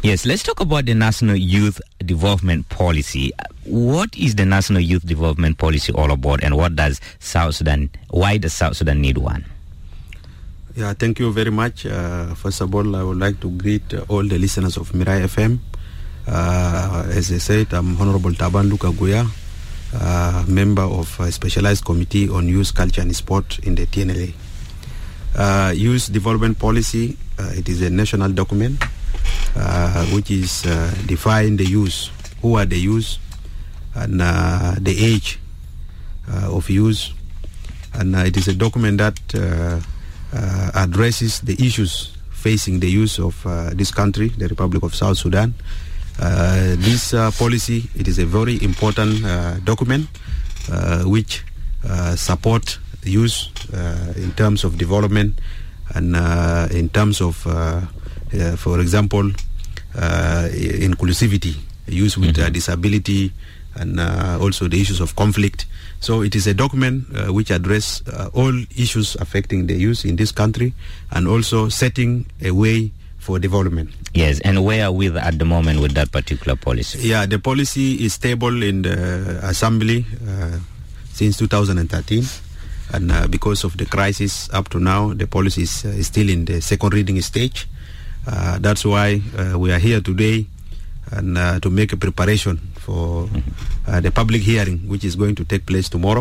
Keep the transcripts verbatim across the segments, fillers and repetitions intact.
Yes, let's talk about the National Youth Development Policy. What is the National Youth Development Policy all about, and what does South Sudan, why does South Sudan need one? Yeah, thank you very much. Uh, first of all, I would like to greet uh, all the listeners of Mirai F M. Uh, as I said, I'm Honorable Taban Luka Guya, uh, member of a specialized committee on youth, culture and sport in the T N L A. Uh, youth Development Policy, uh, it is a national document uh, which is uh, define the youth, who are the youth, and uh, the age uh, of youth. And uh, it is a document that uh, uh, addresses the issues facing the youth of uh, this country, the Republic of South Sudan. Uh, this uh, policy, it is a very important uh, document uh, which uh, support youth uh, in terms of development and uh, in terms of, uh, uh, for example, uh, inclusivity, youth with mm-hmm. uh, disability, and uh, also the issues of conflict. So it is a document uh, which address uh, all issues affecting the youth in this country, and also setting a way for development. Yes, and where are we at the moment with that particular policy? Yeah, the policy is stable in the Assembly uh, since two thousand thirteen, and uh, because of the crisis up to now, the policy is, uh, is still in the second reading stage. Uh, that's why uh, we are here today, and uh, to make a preparation for uh, the public hearing, which is going to take place tomorrow,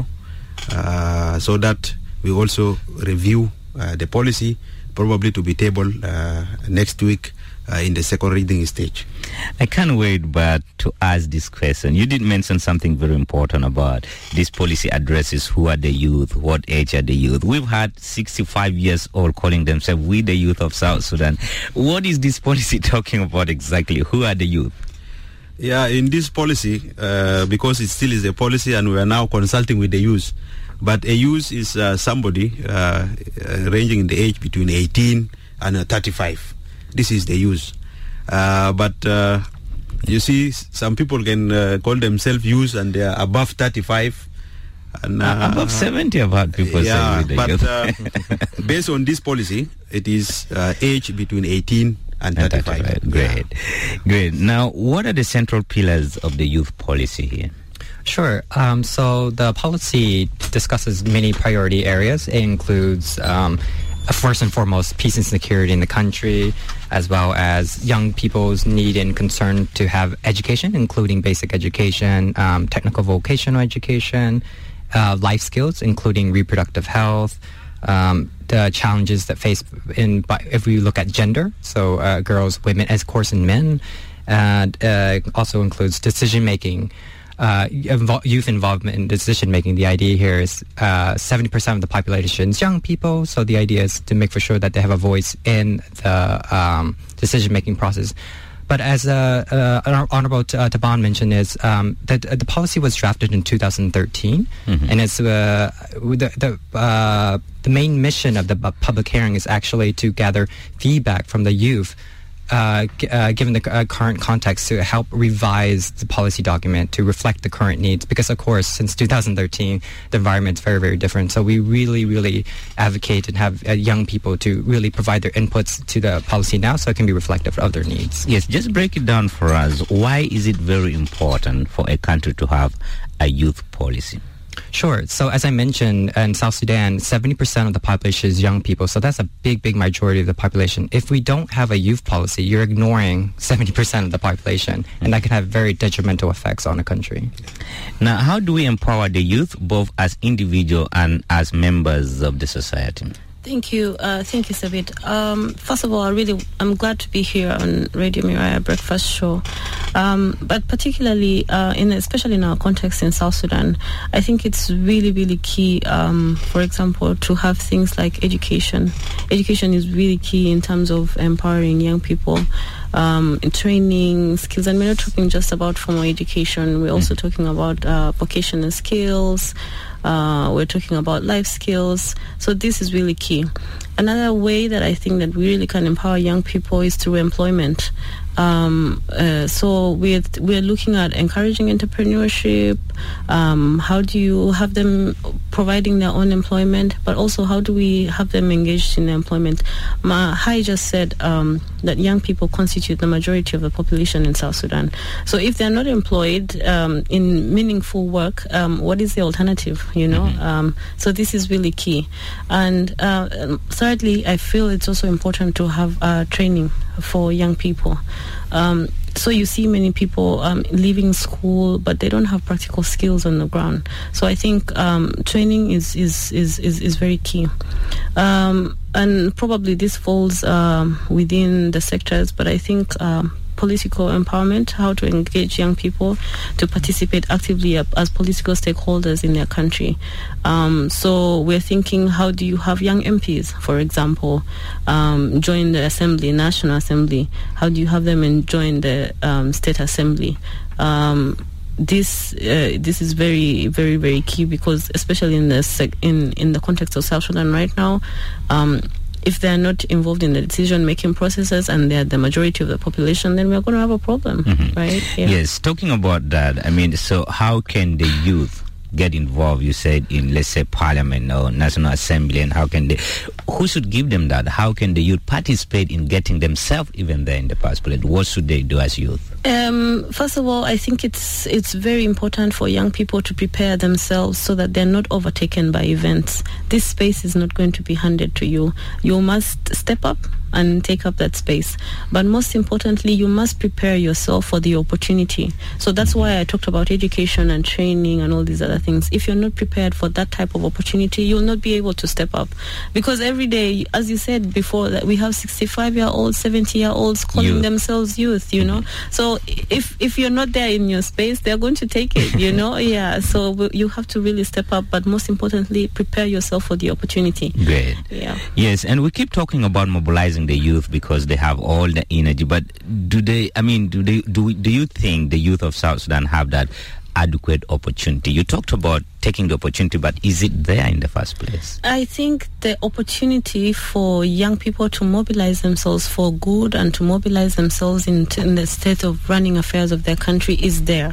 uh, so that we also review uh, the policy, probably to be tabled uh, next week uh, in the second reading stage. I can't wait but to ask this question. You did mention something very important about this policy addresses who are the youth, what age are the youth. We've had sixty-five years old calling themselves we the youth of South Sudan. What is this policy talking about exactly? Who are the youth? Yeah, in this policy, uh, because it still is a policy and we are now consulting with the youth, but a youth is uh, somebody uh, uh, ranging in the age between eighteen and uh, thirty-five. This is the youth. Uh, but uh, you see, some people can uh, call themselves youth and they are above thirty-five. And, uh, above seventy, I've heard people yeah, say. But uh, based on this policy, it is uh, age between eighteen and thirty-five. thirty-five. Great. Yeah. Great. Now, what are the central pillars of the youth policy here? Sure. Um, so the policy discusses many priority areas. It includes, um, first and foremost, peace and security in the country, as well as young people's need and concern to have education, including basic education, um, technical vocational education, uh, life skills, including reproductive health, um, the challenges that face in if we look at gender, so uh, girls, women, as course, and men, and uh, also includes decision making. Uh, invo- youth involvement in decision making. The idea here is uh, seventy percent of the population is young people, so the idea is to make for sure that they have a voice in the um, decision making process. But as uh, uh, Honorable uh, Taban mentioned, is um, that the policy was drafted in two thousand thirteen, mm-hmm. and it's uh, the the, uh, the main mission of the public hearing is actually to gather feedback from the youth. Uh, g- uh, given the uh, current context, to help revise the policy document to reflect the current needs, because of course since two thousand thirteen the environment is very very different, so we really really advocate and have uh, young people to really provide their inputs to the policy now so it can be reflective of their needs. Yes, just break it down for us. Why is it very important for a country to have a youth policy? Sure. So as I mentioned, in South Sudan, seventy percent of the population is young people. So that's a big, big majority of the population. If we don't have a youth policy, you're ignoring seventy percent of the population. And that can have very detrimental effects on a country. Now, how do we empower the youth, both as individuals and as members of the society? Thank you. Uh, thank you, Sabit. Um, first of all, I really, I'm glad to be here on Radio Mirai Breakfast Show. Um, but particularly, uh, in especially in our context in South Sudan, I think it's really, really key, um, for example, to have things like education. Education is really key in terms of empowering young people, um, in training, skills. And we're not talking just about formal education. We're also talking about uh, vocational skills. Uh, we're talking about life skills. So this is really key. another way that I think that we really can empower young people is through employment. Um, uh, so we're, we're looking at encouraging entrepreneurship. Um, how do you have them providing their own employment, but also how do we have them engaged in employment? Mahai just said um, that young people constitute the majority of the population in South Sudan. So if they're not employed um, in meaningful work, um, what is the alternative, you know? Mm-hmm. Um, so this is really key. And uh, thirdly, I feel it's also important to have uh, training for young people. Um, so you see many people um, leaving school, but they don't have practical skills on the ground. So I think um, training is, is, is, is, is very key. Um, and probably this falls um, within the sectors, but I think um, political empowerment, how to engage young people to participate actively as political stakeholders in their country. Um, so we're thinking, how do you have young M Ps, for example, um, join the assembly, National Assembly? How do you have them in, join the um, State Assembly? Um, this uh, this is very, very, very key, because especially in the sec- in in the context of South Sudan right now, um, if they're not involved in the decision-making processes and they're the majority of the population, then we're going to have a problem, mm-hmm. right? Yeah. Yes, talking about that, I mean, so how can the youth get involved, you said, in, let's say, Parliament or National Assembly, and how can they, who should give them that? How can the youth participate in getting themselves even there in the first place? What should they do as youth? Um, first of all, I think it's it's very important for young people to prepare themselves so that they're not overtaken by events. This space is not going to be handed to you. You must step up and take up that space. But most importantly, you must prepare yourself for the opportunity. So that's why I talked about education and training and all these other things. If you're not prepared for that type of opportunity, you'll not be able to step up. Because every day, as you said before, that we have sixty-five-year-olds, seventy-year-olds calling youth. themselves youth, you know. So if if you're not there in your space, they're going to take it, you know. Yeah, so you have to really step up, but most importantly, prepare yourself for the opportunity. Great. Yeah. Yes, and we keep talking about mobilizing the youth because they have all the energy, but do they, I mean, do they, do, do you think the youth of South Sudan have that adequate opportunity? You talked about taking the opportunity, but is it there in the first place? I think the opportunity for young people to mobilize themselves for good and to mobilize themselves in, in the state of running affairs of their country is there.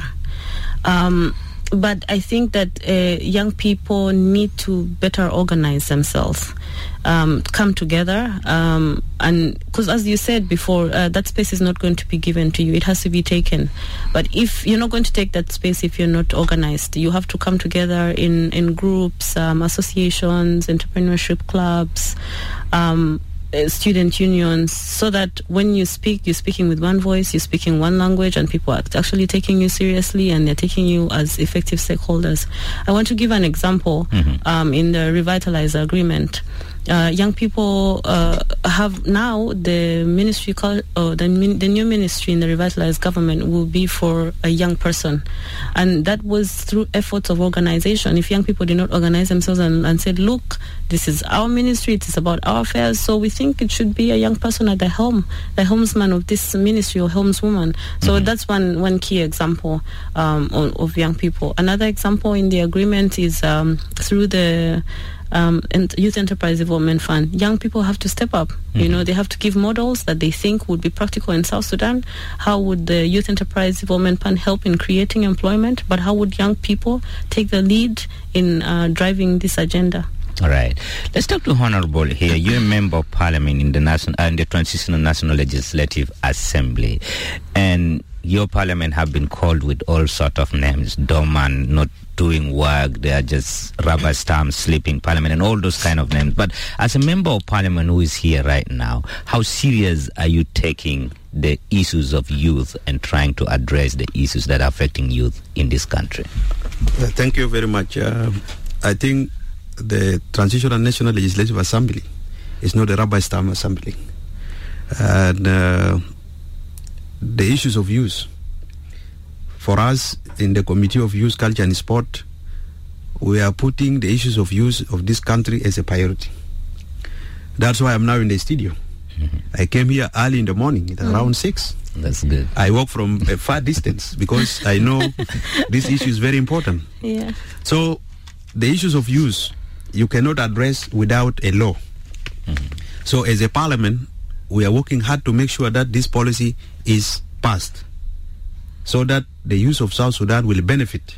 Um, but I think that uh, young people need to better organize themselves, um, come together, um, and because as you said before, uh, that space is not going to be given to you. It has to be taken. But if you're not going to take that space if you're not organized, you have to come together in, in groups, um, associations, entrepreneurship clubs, um, student unions, so that when you speak, you're speaking with one voice, you're speaking one language, and people are actually taking you seriously and they're taking you as effective stakeholders. I want to give an example. Mm-hmm. um, in the Revitalize Agreement. Uh, young people uh, have now the ministry, called, uh, the, min- the new ministry in the Revitalized government will be for a young person. And that was through efforts of organization. If young people did not organize themselves and, and said, look, this is our ministry, it is about our affairs, so we think it should be a young person at the helm, the helmsman of this ministry or helmswoman. So mm-hmm. that's one, one key example um, of, of young people. Another example in the agreement is um, through the Um, and Youth Enterprise Development Fund. Young people have to step up. Mm-hmm. You know, they have to give models that they think would be practical in South Sudan. How would the Youth Enterprise Development Fund help in creating employment? But how would young people take the lead in uh, driving this agenda? All right. Let's talk to Honorable here. You're a member of Parliament in the national uh, in the Transitional National Legislative Assembly, and your Parliament have been called with all sort of names: dormant, not doing work, they are just rubber stamps, sleeping Parliament, and all those kind of names. But as a member of Parliament who is here right now, how serious are you taking the issues of youth and trying to address the issues that are affecting youth in this country? Uh, thank you very much. Uh, I think the Transitional National Legislative Assembly is not a rubber stamp assembly. And uh, the issues of youth, for us in the Committee of Youth, Culture and Sport, we are putting the issues of youth of this country as a priority. That's why I'm now in the studio. Mm-hmm. I came here early in the morning, at mm. around six. That's good. I walk from a far distance because I know this issue is very important. Yeah. So the issues of youth, you cannot address without a law. Mm-hmm. So as a parliament, we are working hard to make sure that this policy is passed, so that the youth of South Sudan will benefit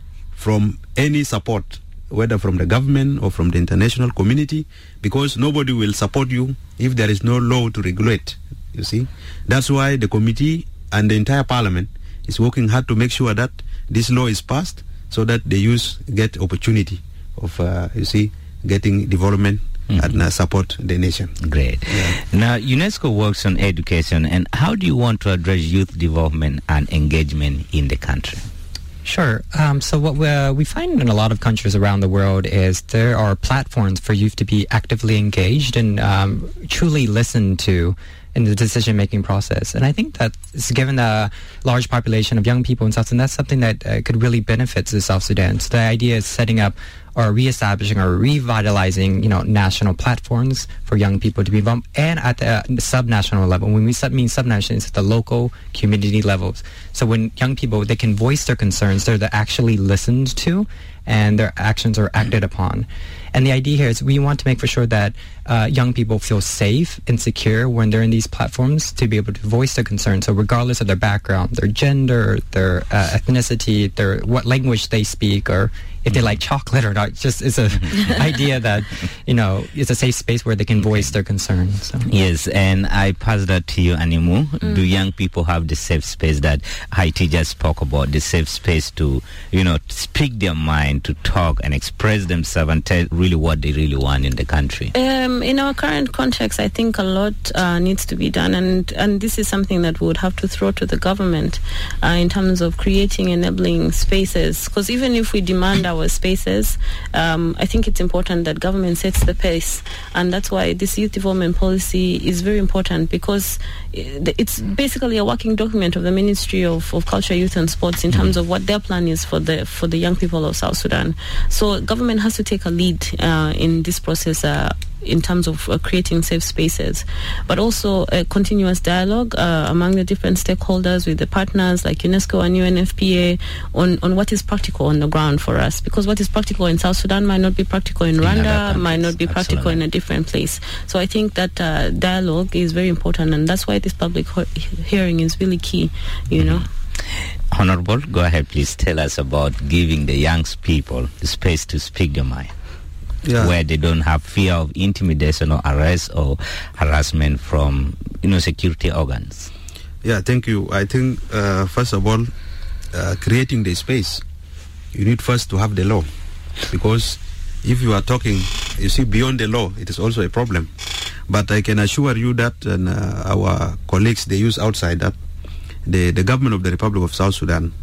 from any support, whether from the government or from the international community, because nobody will support you if there is no law to regulate, you see. That's why the committee and the entire parliament is working hard to make sure that this law is passed, so that the youth get opportunity of, uh, you see, getting development mm-hmm. and uh, support the nation. Great. Yeah. Now, UNESCO works on education, and how do you want to address youth development and engagement in the country? Sure. Um, so what we, uh, we find in a lot of countries around the world is there are platforms for youth to be actively engaged and um, truly listened to in the decision-making process. And I think that given the large population of young people in South Sudan, that's something that uh, could really benefit the South Sudan. So the idea is setting up or re-establishing or revitalizing, you know, national platforms for young people to be involved, and at the uh, sub-national level. When we sub- mean sub-national, it's at the local community levels. So when young people, they can voice their concerns, they're actually listened to, and their actions are acted upon. And the idea here is we want to make for sure that uh, young people feel safe and secure when they're in these platforms to be able to voice their concerns. So regardless of their background, their gender, their uh, ethnicity, their what language they speak, or if they like chocolate or not, just it's a idea that, you know, it's a safe space where they can voice their concerns. So. Yes, and I pass that to you, Animu. Mm. Do young people have the safe space that Haiti just spoke about, the safe space to, you know, speak their mind, to talk and express themselves and tell really what they really want in the country? Um, in our current context, I think a lot uh, needs to be done, and, and this is something that we would have to throw to the government uh, in terms of creating enabling spaces, because even if we demand our spaces, um, I think it's important that government sets the pace, and that's why this youth development policy is very important, because it's basically a working document of the Ministry of, of Culture, Youth and Sports in terms of what their plan is for the for the young people of South Sudan. So government has to take a lead uh, in this process uh, in terms of uh, creating safe spaces, but also a continuous dialogue uh, among the different stakeholders with the partners like UNESCO and U N F P A on, on what is practical on the ground for us, because what is practical in South Sudan might not be practical in, in Rwanda, might not be practical Absolutely. in a different place. So I think that uh, dialogue is very important, and that's why this public he- hearing is really key, you mm-hmm. know. Honorable, go ahead, please tell us about giving the young people the space to speak their mind. Yeah. Where they don't have fear of intimidation or arrest or harassment from, you know, security organs. Yeah, thank you. I think, uh, first of all, uh, creating the space, you need first to have the law. Because if you are talking, you see, beyond the law, it is also a problem. But I can assure you that and, uh, our colleagues, they use outside that, the, the government of the Republic of South Sudan,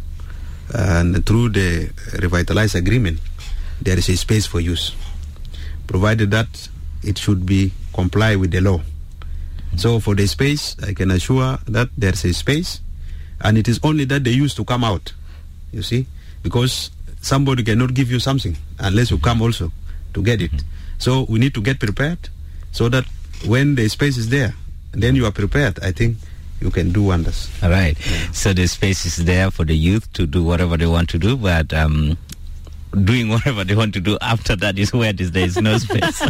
and through the revitalized agreement, there is a space for use, provided that it should be comply with the law. Mm-hmm. So for the space, I can assure that there's a space, and it is only that they used to come out, you see, because somebody cannot give you something unless you come also to get it. Mm-hmm. So we need to get prepared so that when the space is there, then you are prepared, I think you can do wonders. All right. Yeah. So the space is there for the youth to do whatever they want to do, but um, doing whatever they want to do after that is where there is no space.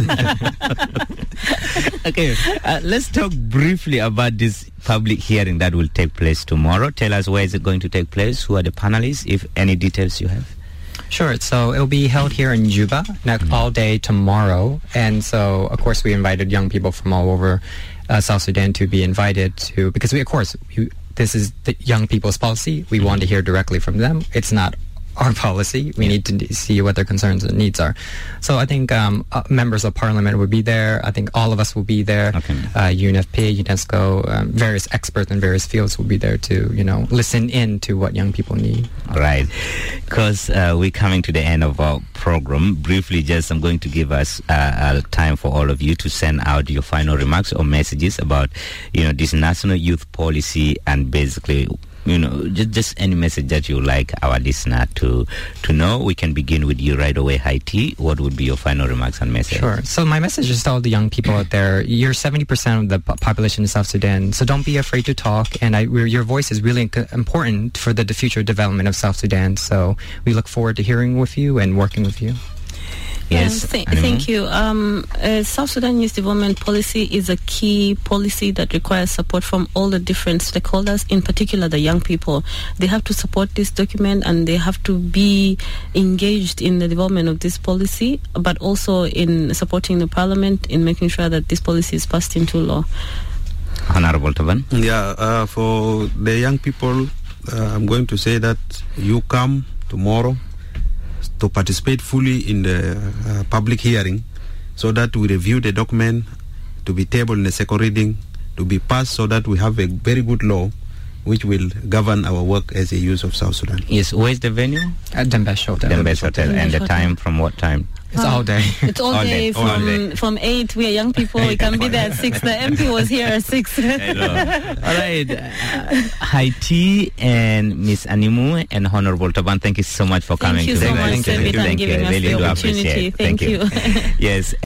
Okay, uh, let's talk briefly about this public hearing that will take place tomorrow. Tell us where is it going to take place, who are the panelists, if any details you have. Sure. So it'll be held here in Juba next mm-hmm. all day tomorrow. And so, of course, we invited young people from all over uh, South Sudan to be invited to, because we, of course, we, this is the young people's policy. We mm-hmm. want to hear directly from them. It's not our policy. We yeah. need to see what their concerns and needs are. So I think um, uh, members of parliament will be there. I think all of us will be there. Okay. Uh, U N F P A, UNESCO, um, various experts in various fields will be there to, you know, listen in to what young people need. Right. Because uh, we're coming to the end of our program. Briefly, just I'm going to give us uh, uh, time for all of you to send out your final remarks or messages about, you know, this national youth policy, and basically, you know, just, just any message that you like our listener to to know. We can begin with you right away, Haiti. What would be your final remarks and message? Sure. So my message is to all the young people out there. You're seventy percent of the population in South Sudan, so don't be afraid to talk. And I, your voice is really important for the, the future development of South Sudan. So we look forward to hearing with you and working with you. Yes. th- thank you. Um, uh, South Sudan Youth Development Policy is a key policy that requires support from all the different stakeholders, in particular the young people. They have to support this document and they have to be engaged in the development of this policy, but also in supporting the parliament in making sure that this policy is passed into law. Honorable Taban. Yeah, uh, for the young people, uh, I'm going to say that you come tomorrow to participate fully in the uh, public hearing, so that we review the document to be tabled in the second reading, to be passed, so that we have a very good law which will govern our work as a youth of South Sudan. Yes, where's the venue? At Dembesh Hotel. Dembesh Hotel. Dembesh And the Hotel. time, from what time? It's all day. It's all, All day, day, all from day. from eight. We are young people. We can be there at six. The M P was here at six. Hello. All right. Uh, Haiti and Miss Animu and Honorable Taban, thank you so much for coming Thank you today. so much, Thank you. Sabit, and Thank you. giving us Really the do opportunity. appreciate it. Thank you. Yes.